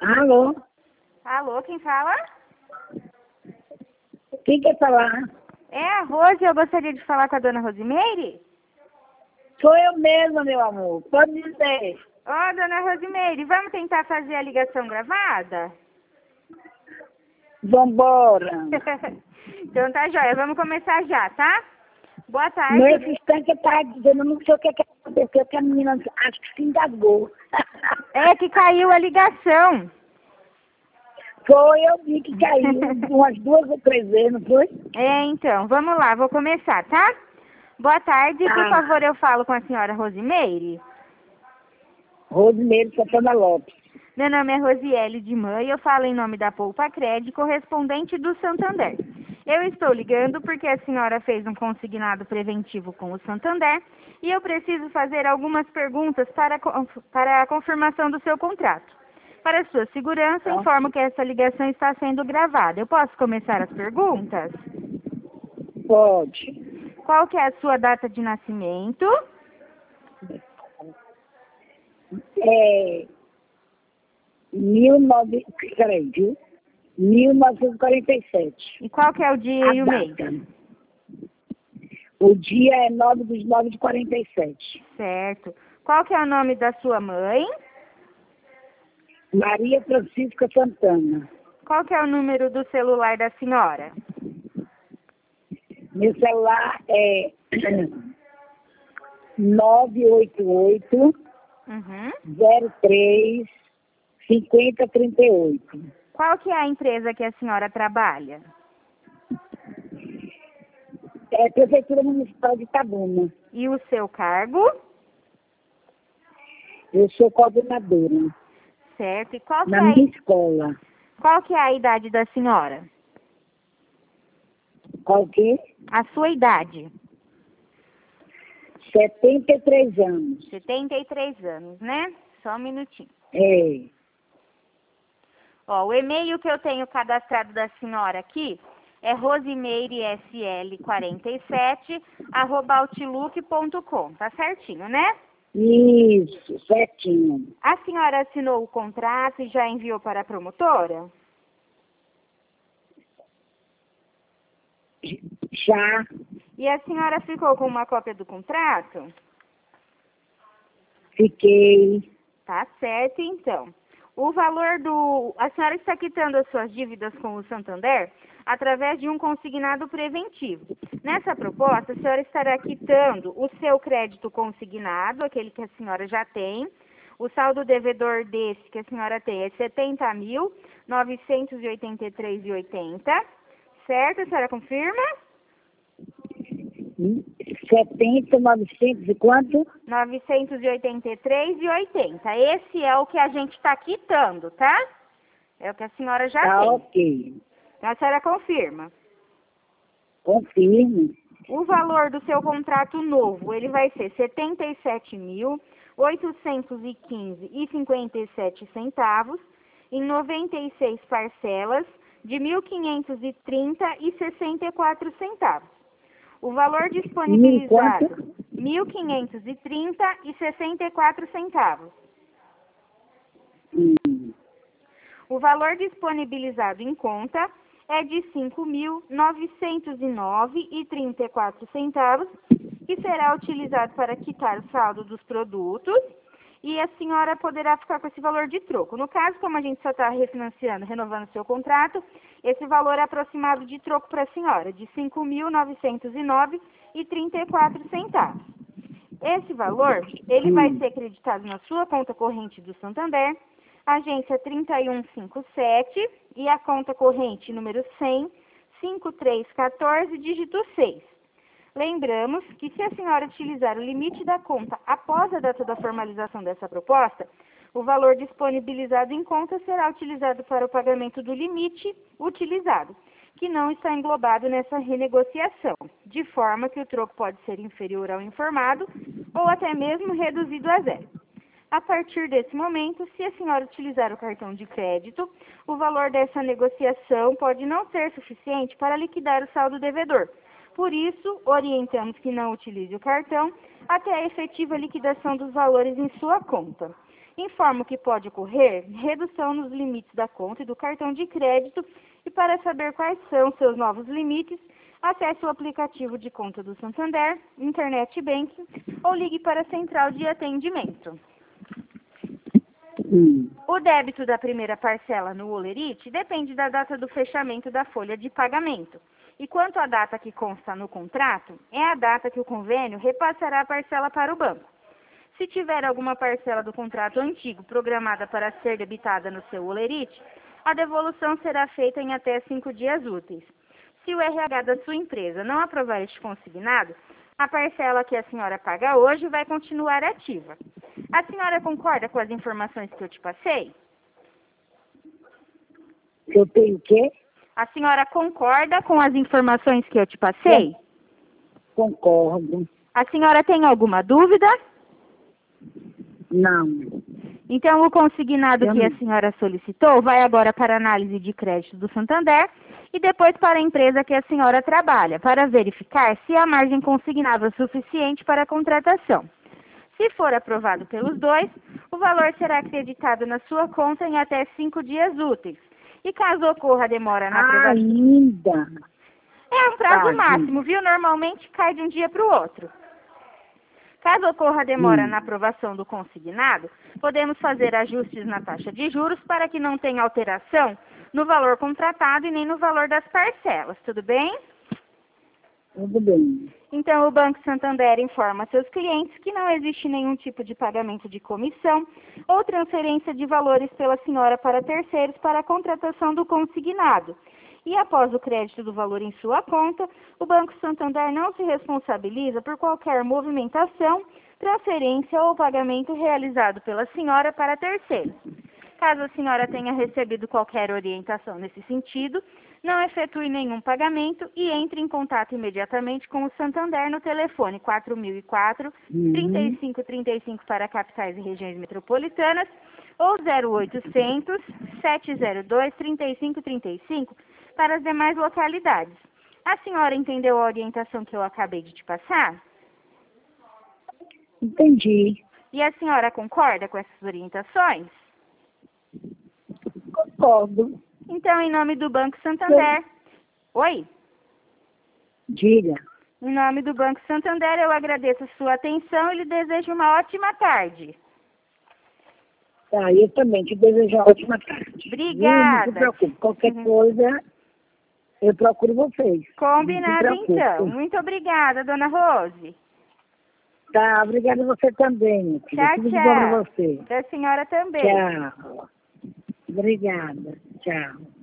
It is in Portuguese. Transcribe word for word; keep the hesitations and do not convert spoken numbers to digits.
Alô? Alô, quem fala? Quem quer falar? É a Rose, eu gostaria de falar com a dona Rosimeire. Sou eu mesma, meu amor. Pode dizer. Ô, dona Rosimeire, vamos tentar fazer a ligação gravada? Vambora. Então tá jóia, vamos começar já, tá? Boa tarde. Nesse instante eu estava dizendo, não sei o que, que aconteceu, que a menina acho que se engasgou. É que caiu a ligação. Foi, eu vi que caiu umas duas ou três vezes, não foi? É, então, vamos lá, vou começar, tá? Boa tarde, por Tá. favor, eu falo com a senhora Rosimeire. Rosimeire Santana Lopes. Meu nome é Rosiele de Mãe e eu falo em nome da Poupa Cred, correspondente do Santander. Eu estou ligando porque a senhora fez um consignado preventivo com o Santander e eu preciso fazer algumas perguntas para, para a confirmação do seu contrato. Para sua segurança, Tá. informo que essa ligação está sendo gravada. Eu posso começar as perguntas? Pode. Qual que é a sua data de nascimento? É... mil e nove... Peraí, viu? mil novecentos e quarenta e sete. E qual que é o dia A e o mês? data. O dia é nove de nove de quarenta e sete. Certo. Qual que é o nome da sua mãe? Maria Francisca Santana. Qual que é o número do celular da senhora? Meu celular é nove oito oito, Uhum. zero três, cinco zero três oito. Qual que é a empresa que a senhora trabalha? É Prefeitura Municipal de Itabuna. E o seu cargo? Eu sou coordenadora Certo. E qual que, na é, minha escola. qual que é a idade da senhora? Qual que? A sua idade? setenta e três anos. setenta e três anos, né? Só um minutinho. É. Ó, o e-mail que eu tenho cadastrado da senhora aqui é rosimeiresl quarenta e sete arroba outlook ponto com. Tá certinho, né? Isso, certinho. A senhora assinou o contrato e já enviou para a promotora? Já. E a senhora ficou com uma cópia do contrato? Fiquei. Tá certo, então. O valor do... A senhora está quitando as suas dívidas com o Santander através de um consignado preventivo. Nessa proposta, a senhora estará quitando o seu crédito consignado, aquele que a senhora já tem. O saldo devedor desse que a senhora tem é setenta mil, novecentos e oitenta e três reais e oitenta centavos. Certo? A senhora confirma? setenta, novecentos e quanto? novecentos e oitenta e três reais e oitenta centavos. Esse é o que a gente está quitando, tá? É o que a senhora já Tá tem. ok. Então a senhora confirma. Confirmo. O valor do seu contrato novo, ele vai ser setenta e sete mil, oitocentos e quinze reais e cinquenta e sete centavos, em noventa e seis parcelas de mil quinhentos e trinta reais e sessenta e quatro centavos. O valor disponibilizado, mil quinhentos e trinta reais e sessenta e quatro centavos. Hum. O valor disponibilizado em conta é de cinco mil novecentos e nove reais e trinta e quatro centavos, que será utilizado para quitar o saldo dos produtos e a senhora poderá ficar com esse valor de troco. No caso, como a gente só está refinanciando, renovando seu contrato, esse valor é aproximado de troco para a senhora, de cinco mil novecentos e nove reais e trinta e quatro centavos. Esse valor, ele Hum. vai ser creditado na sua conta corrente do Santander, agência trinta e um cinquenta e sete e a conta corrente número cem, cinquenta e três quatorze, dígito seis. Lembramos que se a senhora utilizar o limite da conta após a data da formalização dessa proposta, o valor disponibilizado em conta será utilizado para o pagamento do limite utilizado, que não está englobado nessa renegociação, de forma que o troco pode ser inferior ao informado ou até mesmo reduzido a zero. A partir desse momento, se a senhora utilizar o cartão de crédito, o valor dessa negociação pode não ser suficiente para liquidar o saldo devedor. Por isso, orientamos que não utilize o cartão até a efetiva liquidação dos valores em sua conta. Informo que pode ocorrer redução nos limites da conta e do cartão de crédito e para saber quais são seus novos limites, acesse o aplicativo de conta do Santander, Internet Banking ou ligue para a central de atendimento. Hum. O débito da primeira parcela no Olerite depende da data do fechamento da folha de pagamento. E quanto à data que consta no contrato, é a data que o convênio repassará a parcela para o banco. Se tiver alguma parcela do contrato antigo programada para ser debitada no seu Olerite, a devolução será feita em até cinco dias úteis. Se o R H da sua empresa não aprovar este consignado, a parcela que a senhora paga hoje vai continuar ativa. A senhora concorda com as informações que eu te passei? Eu tenho o quê? A senhora concorda com as informações que eu te passei? Concordo. A senhora tem alguma dúvida? Não. Então, o consignado Eu que a não. senhora solicitou vai agora para a análise de crédito do Santander e depois para a empresa que a senhora trabalha, para verificar se a margem consignada é suficiente para a contratação. Se for aprovado pelos dois, o valor será acreditado na sua conta em até cinco dias úteis. E caso ocorra demora na aprovação... Ainda. É um prazo Tá, máximo, viu? Normalmente cai de um dia para o outro. Caso ocorra demora Hum. na aprovação do consignado, podemos fazer ajustes na taxa de juros para que não tenha alteração no valor contratado e nem no valor das parcelas, tudo bem? Tudo bem. Então, o Banco Santander informa seus clientes que não existe nenhum tipo de pagamento de comissão ou transferência de valores pela senhora para terceiros para a contratação do consignado. E após o crédito do valor em sua conta, o Banco Santander não se responsabiliza por qualquer movimentação, transferência ou pagamento realizado pela senhora para terceiros. Caso a senhora tenha recebido qualquer orientação nesse sentido, não efetue nenhum pagamento e entre em contato imediatamente com o Santander no telefone quatro mil e quatro, trinta e cinco trinta e cinco para capitais e regiões metropolitanas ou zero oitocentos, sete zero dois, trinta e cinco trinta e cinco para as demais localidades. A senhora entendeu a orientação que eu acabei de te passar? Entendi. E a senhora concorda com essas orientações? Concordo. Então, em nome do Banco Santander... Oi? Diga. Em nome do Banco Santander, eu agradeço a sua atenção e lhe desejo uma ótima tarde. Tá, eu também te desejo uma ótima tarde. Obrigada. Não se preocupe, qualquer Uhum. coisa, eu procuro vocês. Combinado, Não se preocupe. então. Muito obrigada, dona Rose. Tá, obrigada a você também, minha filha. Tchau, Tudo de bom pra tchau. você. Para a senhora também. Tchau. Obrigada. Tchau.